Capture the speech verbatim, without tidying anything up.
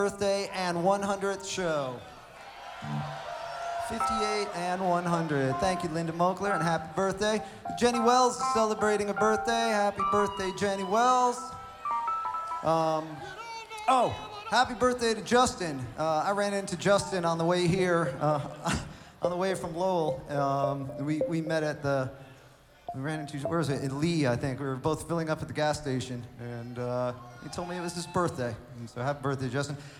Birthday and one hundredth show. fifty-eight and one hundred. Thank you, Linda Mokler, and happy birthday. Jenny Wells is celebrating a birthday. Happy birthday, Jenny Wells. Um, oh, happy birthday to Justin. Uh, I ran into Justin on the way here, uh, on the way from Lowell. Um, we, we met at the, we ran into, where was it? In Lee, I think. We were both filling up at the gas station, and uh, he told me it was his birthday. And so happy birthday, Justin.